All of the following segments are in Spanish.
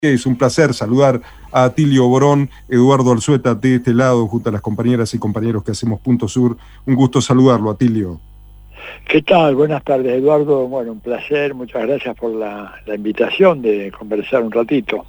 Es un placer saludar a Atilio Borón, Eduardo Alzueta de este lado, junto a las compañeras y compañeros que hacemos Punto Sur. Un gusto saludarlo, Atilio. ¿Qué tal? Buenas tardes, Eduardo. Bueno, un placer. Muchas gracias por la invitación de conversar un ratito.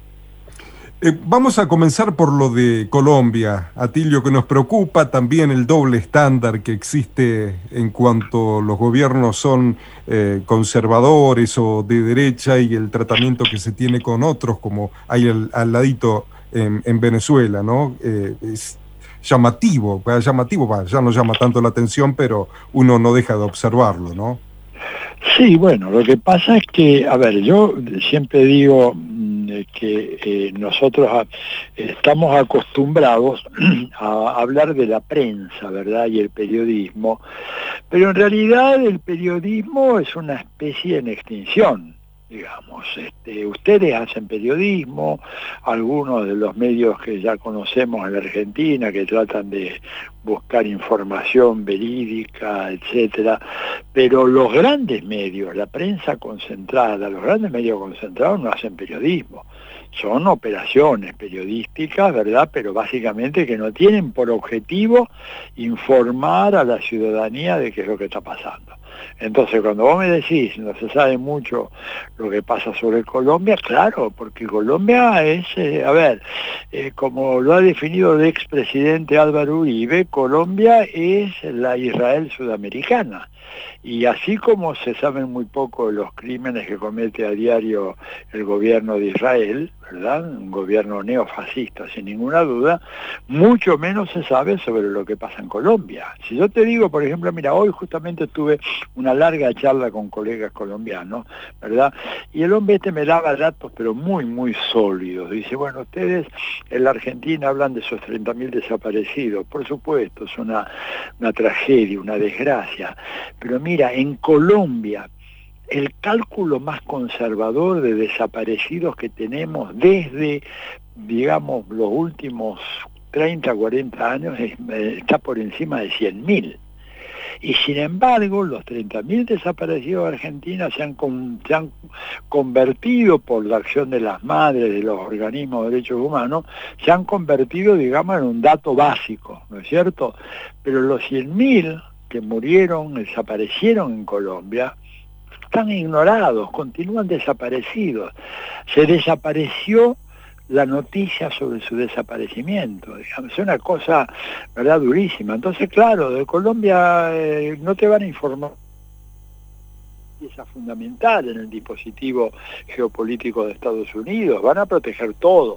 Vamos a comenzar por lo de Colombia, Atilio, que nos preocupa también el doble estándar que existe en cuanto los gobiernos son conservadores o de derecha y el tratamiento que se tiene con otros, como hay al ladito en Venezuela, ¿no? Es llamativo, ya no llama tanto la atención, pero uno no deja de observarlo, ¿no? Sí, bueno, lo que pasa es que, a ver, yo siempre digo que nosotros estamos acostumbrados a hablar de la prensa, ¿verdad? Y el periodismo, pero en realidad el periodismo es una especie en extinción. Digamos, ustedes hacen periodismo, algunos de los medios que ya conocemos en la Argentina, que tratan de buscar información verídica, etcétera, pero los grandes medios, la prensa concentrada, los grandes medios concentrados no hacen periodismo, son operaciones periodísticas, ¿verdad? Pero básicamente que no tienen por objetivo informar a la ciudadanía de qué es lo que está pasando. Entonces, cuando vos me decís, no se sabe mucho lo que pasa sobre Colombia, claro, porque Colombia es, como lo ha definido el expresidente Álvaro Uribe, Colombia es la Israel sudamericana. Y así como se saben muy poco de los crímenes que comete a diario el gobierno de Israel, ¿verdad? Un gobierno neofascista, sin ninguna duda, mucho menos se sabe sobre lo que pasa en Colombia. Si yo te digo, por ejemplo, mira, hoy justamente tuve una larga charla con colegas colombianos, ¿verdad? Y el hombre me daba datos, pero muy, muy sólidos. Dice, bueno, ustedes en la Argentina hablan de esos 30.000 desaparecidos. Por supuesto, es una tragedia, una desgracia. Pero mira, en Colombia, el cálculo más conservador de desaparecidos que tenemos desde, digamos, los últimos 30, 40 años está por encima de 100.000. Y sin embargo, los 30.000 desaparecidos de Argentina se han convertido, por la acción de las madres, de los organismos de derechos humanos, se han convertido, digamos, en un dato básico, ¿no es cierto? Pero los 100.000 que murieron, desaparecieron en Colombia, están ignorados, continúan desaparecidos. Se desapareció la noticia sobre su desaparecimiento, digamos, es una cosa, ¿verdad?, durísima. Entonces, claro, de Colombia no te van a informar, pieza fundamental en el dispositivo geopolítico de Estados Unidos, van a proteger todo.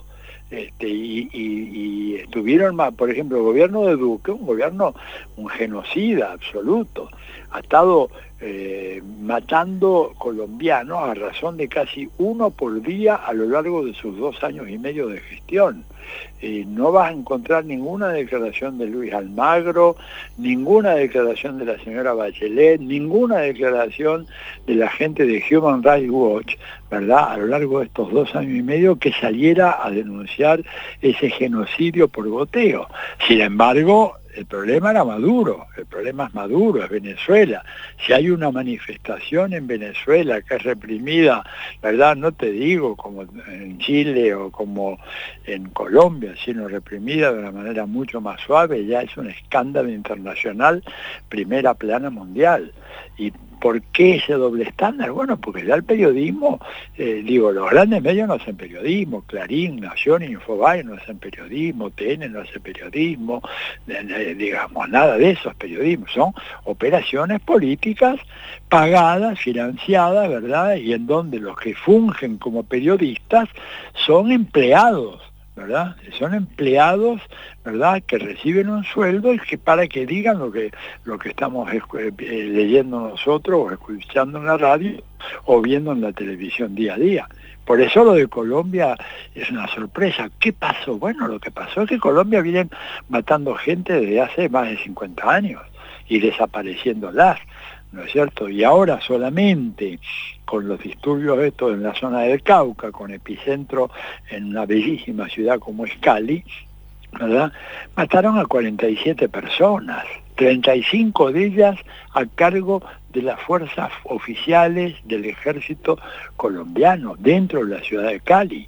Y estuvieron, por ejemplo, el gobierno de Duque, un genocida absoluto, ha estado matando colombianos a razón de casi uno por día a lo largo de sus 2 años y medio de gestión. No vas a encontrar ninguna declaración de Luis Almagro, ninguna declaración de la señora Bachelet, ninguna declaración de la gente de Human Rights Watch, ¿verdad?, a lo largo de estos 2 años y medio, que saliera a denunciar ese genocidio por goteo. Sin embargo, el problema era Maduro, el problema es Maduro, es Venezuela. Si hay una manifestación en Venezuela que es reprimida, ¿verdad?, no te digo como en Chile o como en Colombia, sino reprimida de una manera mucho más suave, ya es un escándalo internacional, primera plana mundial. Y ¿por qué ese doble estándar? Bueno, porque ya el periodismo, los grandes medios no hacen periodismo, Clarín, Nación, Infobae no hacen periodismo, TN no hace periodismo, digamos, nada de eso es periodismo, son operaciones políticas pagadas, financiadas, ¿verdad?, y en donde los que fungen como periodistas son empleados, ¿verdad? Son empleados, ¿verdad?, que reciben un sueldo y que para que digan lo que estamos leyendo nosotros o escuchando en la radio o viendo en la televisión día a día. Por eso lo de Colombia es una sorpresa. ¿Qué pasó? Bueno, lo que pasó es que Colombia viene matando gente desde hace más de 50 años y desapareciéndolas, ¿no es cierto? Y ahora solamente con los disturbios estos en la zona del Cauca, con epicentro en una bellísima ciudad como es Cali, ¿verdad?, mataron a 47 personas, 35 de ellas a cargo de las fuerzas oficiales del ejército colombiano dentro de la ciudad de Cali.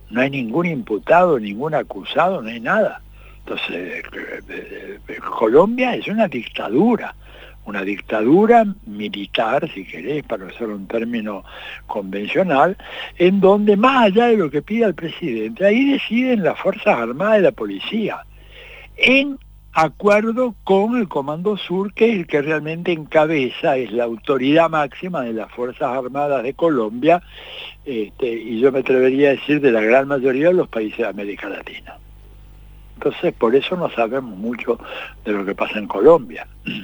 no hay ningún imputado, ningún acusado, no hay nada. Entonces, Colombia es una dictadura militar, si querés, para usar un término convencional, en donde más allá de lo que pida el presidente, ahí deciden las Fuerzas Armadas y la policía, en acuerdo con el Comando Sur, que es el que realmente encabeza, es la autoridad máxima de las Fuerzas Armadas de Colombia, y yo me atrevería a decir de la gran mayoría de los países de América Latina. Entonces, por eso no sabemos mucho de lo que pasa en Colombia.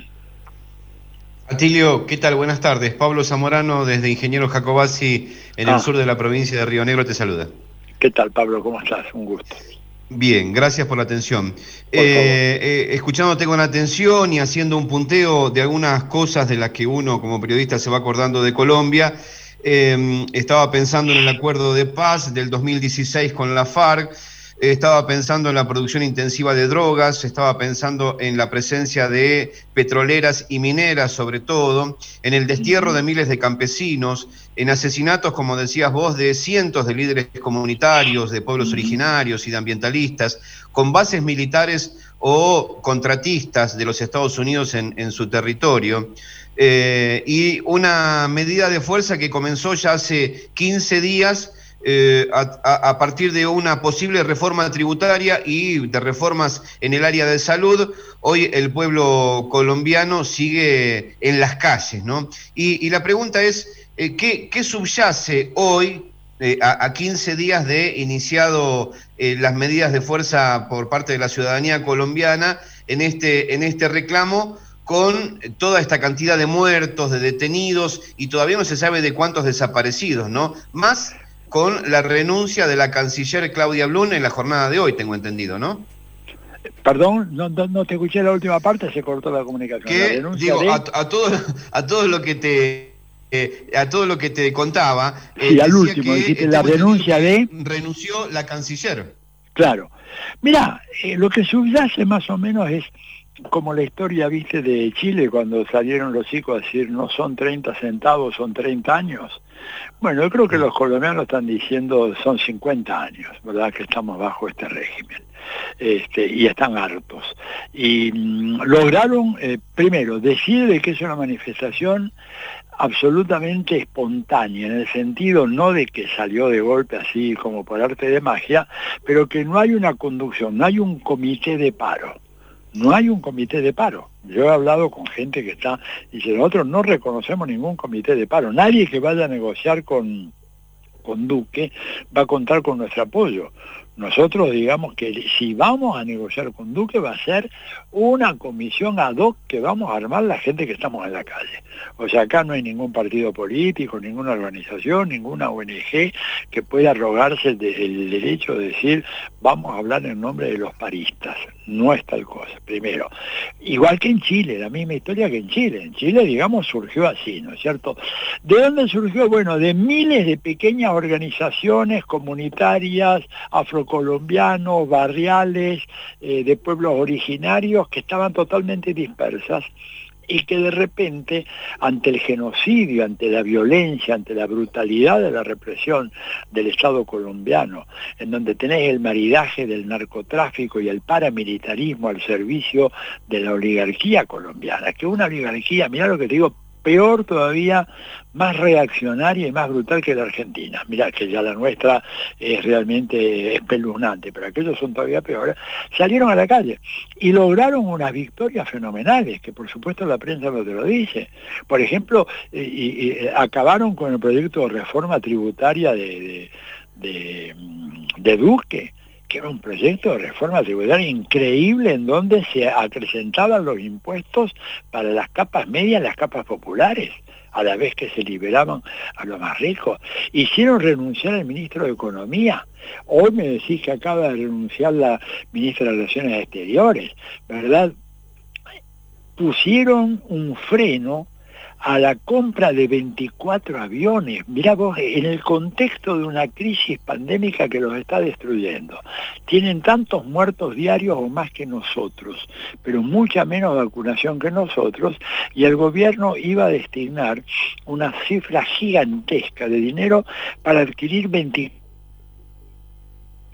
Atilio, ¿qué tal? Buenas tardes. Pablo Zamorano, desde Ingeniero Jacobacci, en el sur de la provincia de Río Negro, te saluda. ¿Qué tal, Pablo? ¿Cómo estás? Un gusto. Bien, gracias por la atención. Escuchándote con atención y haciendo un punteo de algunas cosas de las que uno como periodista se va acordando de Colombia, estaba pensando en el acuerdo de paz del 2016 con la FARC, estaba pensando en la producción intensiva de drogas, estaba pensando en la presencia de petroleras y mineras sobre todo, en el destierro de miles de campesinos, en asesinatos, como decías vos, de cientos de líderes comunitarios, de pueblos originarios y de ambientalistas, con bases militares o contratistas de los Estados Unidos en su territorio. Y una medida de fuerza que comenzó ya hace 15 días, a partir de una posible reforma tributaria y de reformas en el área de salud. Hoy el pueblo colombiano sigue en las calles, ¿no? Y la pregunta es, ¿qué subyace hoy, a 15 días de iniciado las medidas de fuerza por parte de la ciudadanía colombiana en este reclamo, con toda esta cantidad de muertos, de detenidos, y todavía no se sabe de cuántos desaparecidos, ¿no? Más con la renuncia de la canciller Claudia Blum en la jornada de hoy, tengo entendido, ¿no? Perdón, no te escuché la última parte, se cortó la comunicación. Que, digo, a todo lo que te contaba, sí, al último, dijiste la renuncia de... Renunció la canciller. Claro. Mirá, lo que subyace más o menos es como la historia, viste, de Chile, cuando salieron los chicos a decir no son 30 centavos, son 30 años. Bueno, yo creo que los colombianos están diciendo son 50 años, ¿verdad?, que estamos bajo este régimen, y están hartos. Y lograron, primero, decir de que es una manifestación absolutamente espontánea, en el sentido no de que salió de golpe así como por arte de magia, pero que no hay una conducción, no hay un comité de paro. No hay un comité de paro. Yo he hablado con gente que está, dice, nosotros no reconocemos ningún comité de paro. Nadie que vaya a negociar con Duque va a contar con nuestro apoyo. Nosotros digamos que si vamos a negociar con Duque va a ser una comisión ad hoc que vamos a armar la gente que estamos en la calle. O sea, acá no hay ningún partido político, ninguna organización, ninguna ONG que pueda arrogarse el derecho de decir vamos a hablar en nombre de los paristas. No es tal cosa, primero. Igual que en Chile, la misma historia que en Chile. En Chile, digamos, surgió así, ¿no es cierto? ¿De dónde surgió? Bueno, de miles de pequeñas organizaciones comunitarias, afrocolombianos, barriales, de pueblos originarios que estaban totalmente dispersas y que de repente, ante el genocidio, ante la violencia, ante la brutalidad de la represión del Estado colombiano, en donde tenés el maridaje del narcotráfico y el paramilitarismo al servicio de la oligarquía colombiana, que una oligarquía, mirá lo que te digo, peor todavía, más reaccionaria y más brutal que la Argentina. Mirá que ya la nuestra es realmente espeluznante, pero aquellos son todavía peores. Salieron a la calle y lograron unas victorias fenomenales, que por supuesto la prensa no te lo dice. Por ejemplo, acabaron con el proyecto de reforma tributaria de Duque, que era un proyecto de reforma tributaria increíble, en donde se acrecentaban los impuestos para las capas medias, las capas populares, a la vez que se liberaban a los más ricos. Hicieron renunciar al ministro de Economía. Hoy me decís que acaba de renunciar la ministra de Relaciones Exteriores, ¿verdad? Pusieron un freno a la compra de 24 aviones. Mirá vos, en el contexto de una crisis pandémica que los está destruyendo. Tienen tantos muertos diarios o más que nosotros, pero mucha menos vacunación que nosotros, y el gobierno iba a destinar una cifra gigantesca de dinero para adquirir 24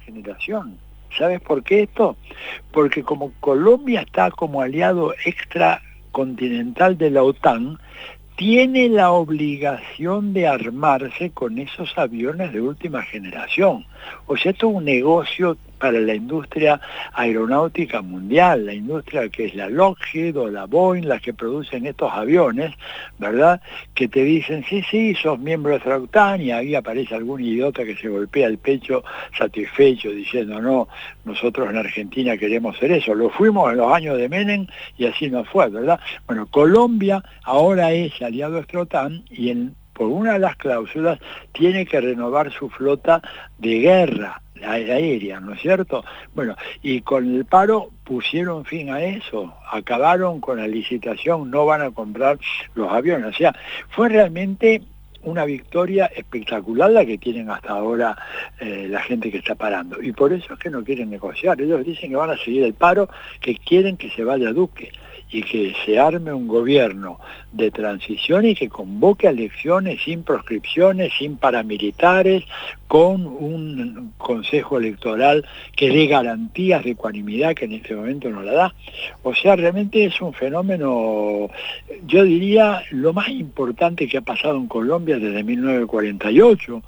generación. ¿Sabes por qué esto? Porque como Colombia está como aliado extracontinental de la OTAN, tiene la obligación de armarse con esos aviones de última generación. O sea, esto es un negocio para la industria aeronáutica mundial, la industria que es la Lockheed o la Boeing, las que producen estos aviones, ¿verdad? Que te dicen, sí, sos miembro de la OTAN, y ahí aparece algún idiota que se golpea el pecho satisfecho diciendo, no, nosotros en Argentina queremos ser eso. Lo fuimos en los años de Menem y así nos fue, ¿verdad? Bueno, Colombia ahora es aliado de la OTAN y por una de las cláusulas tiene que renovar su flota de guerra aérea, ¿no es cierto? Bueno, y con el paro pusieron fin a eso, acabaron con la licitación, no van a comprar los aviones. O sea, fue realmente una victoria espectacular la que tienen hasta ahora la gente que está parando. Y por eso es que no quieren negociar. Ellos dicen que van a seguir el paro, que quieren que se vaya Duque y que se arme un gobierno de transición y que convoque a elecciones sin proscripciones, sin paramilitares, con un consejo electoral que dé garantías de ecuanimidad que en este momento no la da. O sea, realmente es un fenómeno, yo diría, lo más importante que ha pasado en Colombia desde 1948.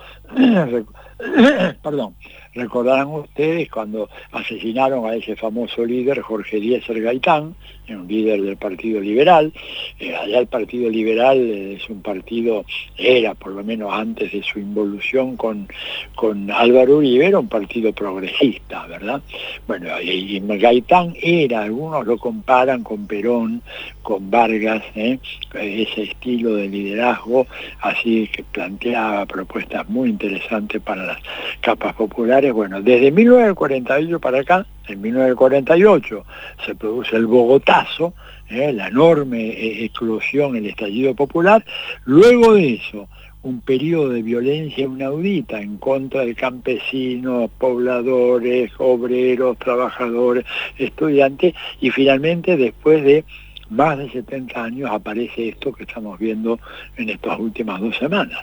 Perdón. Recordarán ustedes cuando asesinaron a ese famoso líder, Jorge Eliezer Gaitán, un líder del Partido Liberal. Allá el Partido Liberal es un partido, era por lo menos antes de su involución con Álvaro Uribe, era un partido progresista, ¿verdad? Bueno, y Gaitán algunos lo comparan con Perón, con Vargas, ese estilo de liderazgo, así que planteaba propuestas muy interesantes para las capas populares. Bueno, desde 1948 para acá, en 1948 se produce el Bogotazo, la enorme explosión, el estallido popular. Luego de eso, un periodo de violencia inaudita en contra de campesinos, pobladores, obreros, trabajadores, estudiantes, y finalmente después de más de 70 años aparece esto que estamos viendo en estas últimas 2 semanas.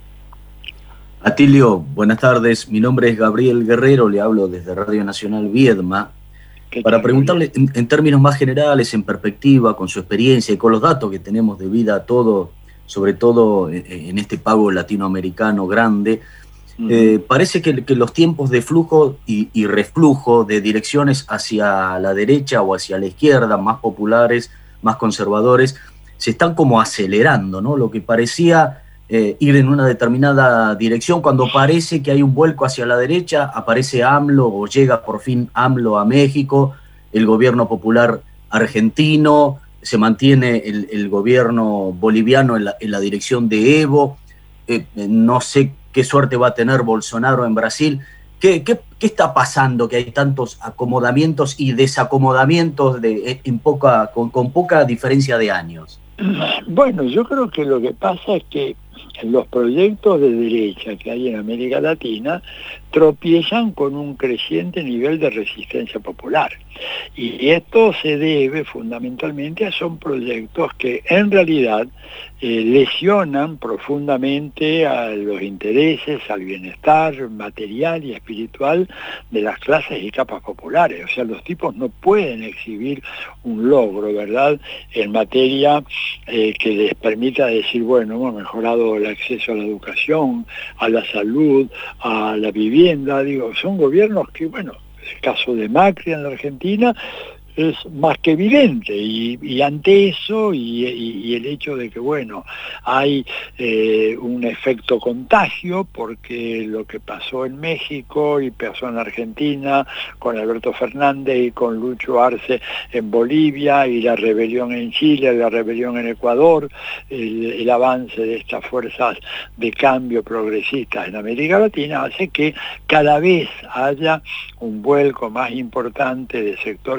Atilio, buenas tardes. Mi nombre es Gabriel Guerrero, le hablo desde Radio Nacional Viedma. Para preguntarle en términos más generales, en perspectiva, con su experiencia y con los datos que tenemos de vida todo, sobre todo en este pago latinoamericano grande, parece que los tiempos de flujo y reflujo de direcciones hacia la derecha o hacia la izquierda, más populares, más conservadores, se están como acelerando, ¿no? Lo que parecía ir en una determinada dirección, cuando parece que hay un vuelco hacia la derecha, aparece AMLO o llega por fin AMLO a México, el gobierno popular argentino, se mantiene el gobierno boliviano en la dirección de Evo, no sé qué suerte va a tener Bolsonaro en Brasil. ¿Qué está pasando que hay tantos acomodamientos y desacomodamientos con poca diferencia de años? Bueno, yo creo que lo que pasa es que los proyectos de derecha que hay en América Latina tropiezan con un creciente nivel de resistencia popular. Y esto se debe fundamentalmente a son proyectos que en realidad lesionan profundamente a los intereses, al bienestar material y espiritual de las clases y capas populares. O sea, los tipos no pueden exhibir un logro, ¿verdad?, en materia que les permita decir, bueno, hemos mejorado el acceso a la educación, a la salud, a la vivienda. Digo, son gobiernos que, bueno, el caso de Macri en la Argentina es más que evidente, y ante eso y el hecho de que, bueno, hay un efecto contagio, porque lo que pasó en México y pasó en Argentina con Alberto Fernández y con Lucho Arce en Bolivia, y la rebelión en Chile, la rebelión en Ecuador, el avance de estas fuerzas de cambio progresistas en América Latina, hace que cada vez haya un vuelco más importante de sectores de la población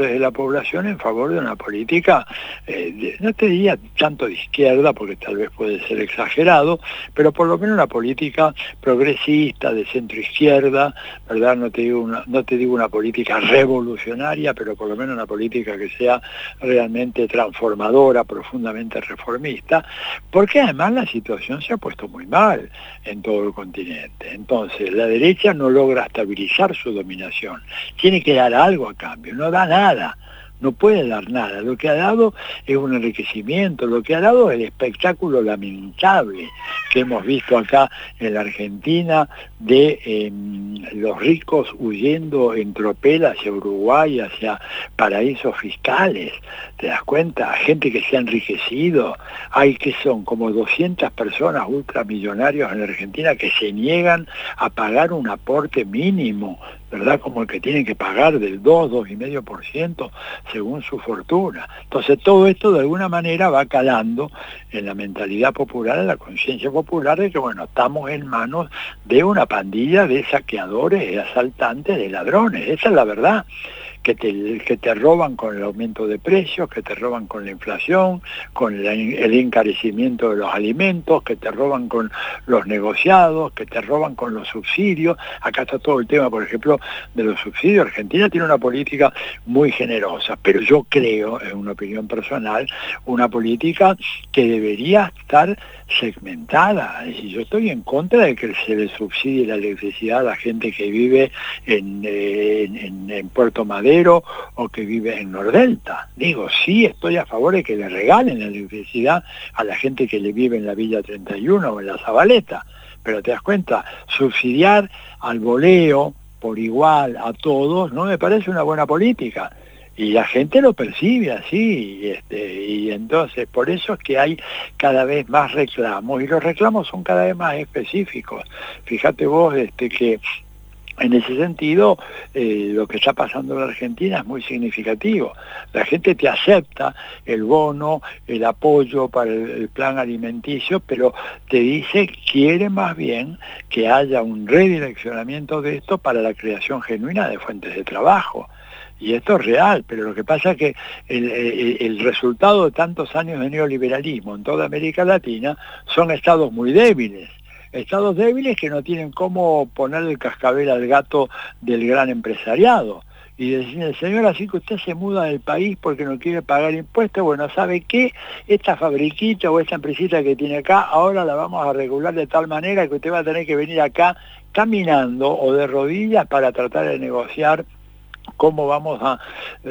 población en favor de una política, no te diría tanto de izquierda, porque tal vez puede ser exagerado, pero por lo menos una política progresista, de centro-izquierda, ¿verdad? No te digo una política revolucionaria, pero por lo menos una política que sea realmente transformadora, profundamente reformista, porque además la situación se ha puesto muy mal en todo el continente. Entonces, la derecha no logra estabilizar su dominación. Tiene que dar algo a cambio, no da nada. No puede dar nada. Lo que ha dado es un enriquecimiento, lo que ha dado es el espectáculo lamentable que hemos visto acá en la Argentina de los ricos huyendo en tropel hacia Uruguay, hacia paraísos fiscales. ¿Te das cuenta? Gente que se ha enriquecido. Hay que son como 200 personas ultramillonarios en la Argentina que se niegan a pagar un aporte mínimo, ¿verdad? Como el que tienen que pagar del 2,5% según su fortuna. Entonces todo esto de alguna manera va calando en la mentalidad popular, en la conciencia popular de que, bueno, estamos en manos de una pandilla de saqueadores, de asaltantes, de ladrones. Esa es la verdad. Que te roban con el aumento de precios, que te roban con la inflación, con el encarecimiento de los alimentos, que te roban con los negociados, que te roban con los subsidios. Acá está todo el tema, por ejemplo, de los subsidios. Argentina tiene una política muy generosa, pero yo creo, en una opinión personal, una política que debería estar segmentada. Y yo estoy en contra de que se le subsidie la electricidad a la gente que vive en Puerto Madero o que vive en Nordelta. Digo, sí estoy a favor de que le regalen la electricidad a la gente que le vive en la Villa 31 o en la Zabaleta, pero te das cuenta, subsidiar al voleo por igual a todos no me parece una buena política. Y la gente lo percibe así, y entonces por eso es que hay cada vez más reclamos, y los reclamos son cada vez más específicos. Fíjate vos que en ese sentido, lo que está pasando en la Argentina es muy significativo. La gente te acepta el bono, el apoyo para el plan alimenticio, pero te dice que quiere más bien que haya un redireccionamiento de esto para la creación genuina de fuentes de trabajo. Y esto es real, pero lo que pasa es que el resultado de tantos años de neoliberalismo en toda América Latina son estados muy débiles. Estados débiles que no tienen cómo poner el cascabel al gato del gran empresariado. Y decirle, señor, así que usted se muda del país porque no quiere pagar impuestos, bueno, ¿sabe qué? Esta fabriquita o esta empresita que tiene acá, ahora la vamos a regular de tal manera que usted va a tener que venir acá caminando o de rodillas para tratar de negociar cómo vamos a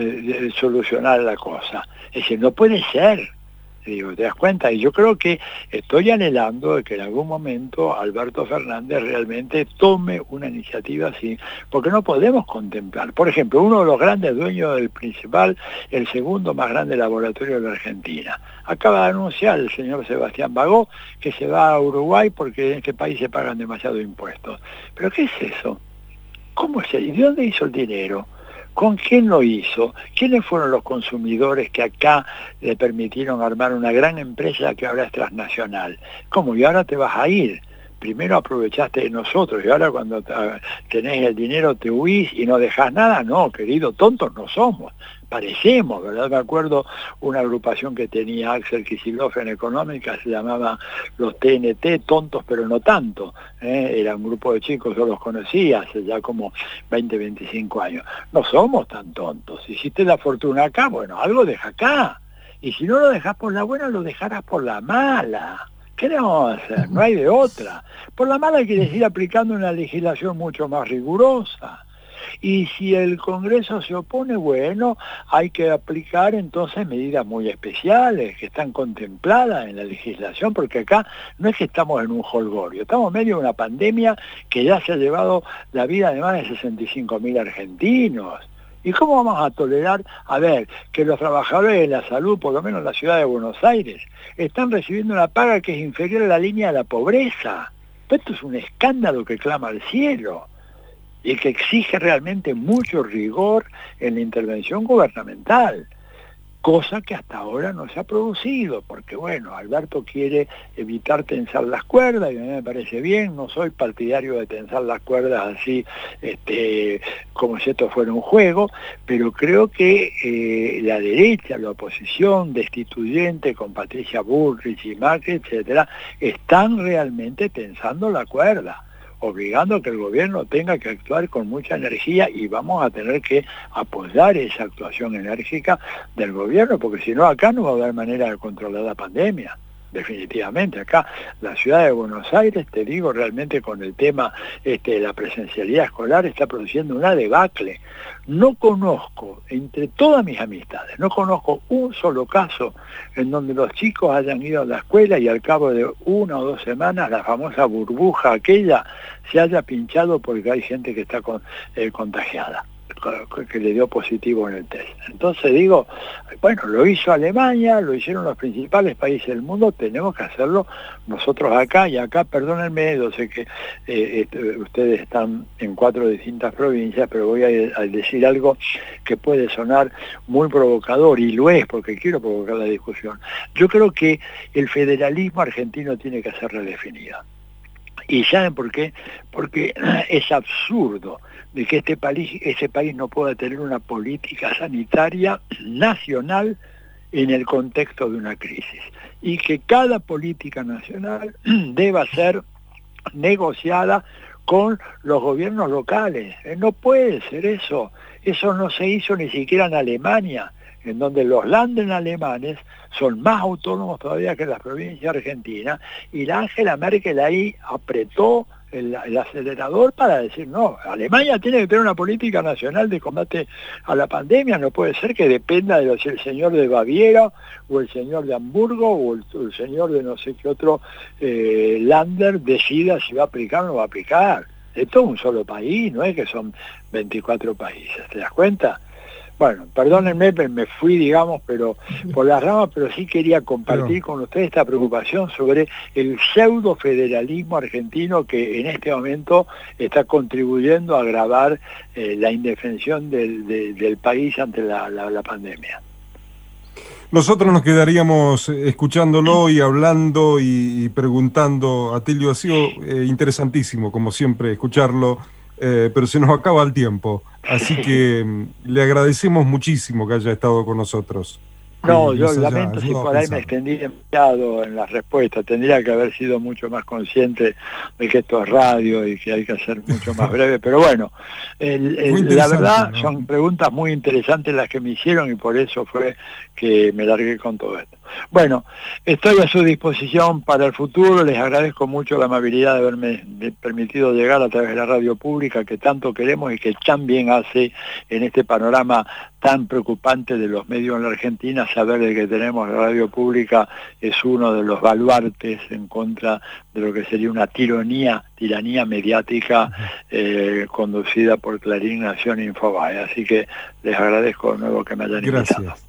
solucionar la cosa. Es decir, no puede ser. Digo, ¿te das cuenta? Y yo creo que estoy anhelando de que en algún momento Alberto Fernández realmente tome una iniciativa así, porque no podemos contemplar. Por ejemplo, uno de los grandes dueños del principal, el segundo más grande laboratorio de la Argentina, acaba de anunciar el señor Sebastián Bagó que se va a Uruguay porque en este país se pagan demasiados impuestos. ¿Pero qué es eso? ¿Cómo es eso? ¿Y de dónde hizo el dinero? ¿Con quién lo hizo? ¿Quiénes fueron los consumidores que acá le permitieron armar una gran empresa que ahora es transnacional? ¿Cómo? Y ahora te vas a ir. Primero aprovechaste de nosotros y ahora cuando tenés el dinero te huís y no dejás nada. No, querido, tontos no somos. Parecemos, ¿verdad? Me acuerdo una agrupación que tenía Axel Kicillof en Económica, se llamaba los TNT, tontos pero no tanto. Era un grupo de chicos, yo los conocía hace ya como 20, 25 años. No somos tan tontos. Hiciste la fortuna acá, bueno, algo deja acá. Y si no lo dejás por la buena, lo dejarás por la mala. ¿Qué le vamos a hacer? No hay de otra. Por la mala hay que ir aplicando una legislación mucho más rigurosa. Y si el Congreso se opone, bueno, hay que aplicar entonces medidas muy especiales que están contempladas en la legislación, porque acá no es que estamos en un jolgorio, estamos en medio de una pandemia que ya se ha llevado la vida de más de 65.000 argentinos. ¿Y cómo vamos a tolerar, que los trabajadores de la salud, por lo menos en la ciudad de Buenos Aires, están recibiendo una paga que es inferior a la línea de la pobreza? Esto es un escándalo que clama al cielo y que exige realmente mucho rigor en la intervención gubernamental. cosa que hasta ahora no se ha producido, porque bueno, Alberto quiere evitar tensar las cuerdas, y a mí me parece bien, no soy partidario de tensar las cuerdas así, como si esto fuera un juego, pero creo que la derecha, la oposición destituyente con Patricia Bullrich y Macri, etcétera, están realmente tensando la cuerda, obligando a que el gobierno tenga que actuar con mucha energía, y vamos a tener que apoyar esa actuación enérgica del gobierno, porque si no acá no va a haber manera de controlar la pandemia. Definitivamente, acá la ciudad de Buenos Aires, te digo, realmente con el tema de la presencialidad escolar está produciendo una debacle. No conozco, entre todas mis amistades, no conozco un solo caso en donde los chicos hayan ido a la escuela y al cabo de 1 o 2 semanas la famosa burbuja aquella se haya pinchado porque hay gente que está contagiada, que le dio positivo en el test. Entonces digo, bueno, lo hizo Alemania, lo hicieron los principales países del mundo, tenemos que hacerlo nosotros acá, y acá, perdónenme, yo sé que ustedes están en 4 distintas provincias, pero voy a decir algo que puede sonar muy provocador, y lo es porque quiero provocar la discusión. Yo creo que el federalismo argentino tiene que ser redefinido. ¿Y saben por qué? Porque es absurdo de que ese país no pueda tener una política sanitaria nacional en el contexto de una crisis, y que cada política nacional deba ser negociada con los gobiernos locales. No puede ser eso. Eso no se hizo ni siquiera en Alemania, en donde los Länder alemanes son más autónomos todavía que las provincias argentinas, y la Angela Merkel ahí apretó el acelerador para decir, no, Alemania tiene que tener una política nacional de combate a la pandemia, no puede ser que dependa de si el señor de Baviera, o el señor de Hamburgo, o el señor de no sé qué otro Länder decida si va a aplicar o no va a aplicar. Esto es un solo país, no es que son 24 países, ¿te das cuenta? Bueno, perdónenme, me fui, digamos, pero por las ramas, pero sí quería compartir con ustedes esta preocupación sobre el pseudo federalismo argentino que en este momento está contribuyendo a agravar la indefensión del país ante la pandemia. Nosotros nos quedaríamos escuchándolo y hablando y preguntando. Atilio, ha sido interesantísimo, como siempre, escucharlo, pero se nos acaba el tiempo. Así que le agradecemos muchísimo que haya estado con nosotros. No, yo lamento si por ahí me extendí demasiado en las respuestas. Tendría que haber sido mucho más consciente de que esto es radio y que hay que ser mucho más breve. Pero bueno, la verdad, ¿no? Son preguntas muy interesantes las que me hicieron, y por eso fue que me largué con todo esto. Bueno, estoy a su disposición para el futuro. Les agradezco mucho la amabilidad de haberme permitido llegar a través de la radio pública que tanto queremos y que tan bien hace en este panorama tan preocupante de los medios en la Argentina. Saber de que tenemos la radio pública es uno de los baluartes en contra de lo que sería una tiranía mediática conducida por Clarín, Nación e Infobae. Así que les agradezco de nuevo que me hayan invitado. Gracias.